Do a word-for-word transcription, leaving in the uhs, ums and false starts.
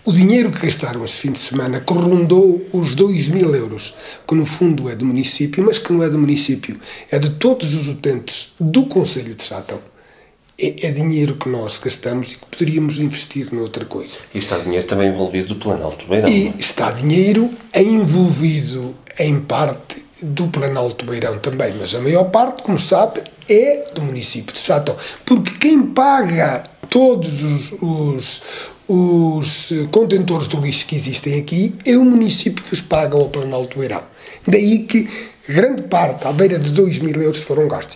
o dinheiro que gastaram este fim de semana que rondou os dois mil euros, que no fundo é do município, mas que não é do município, é de todos os utentes do Concelho de Sátão. É, é dinheiro que nós gastamos e que poderíamos investir noutra coisa. E está dinheiro também envolvido do Planalto Beirão. E está dinheiro envolvido em parte do Planalto Beirão também, mas a maior parte, como sabe, é do município de Sátão. Porque quem paga todos os, os, os contentores do lixo que existem aqui é o município que os paga ao Planalto Beirão. Daí que grande parte, à beira de dois mil euros, foram gastos.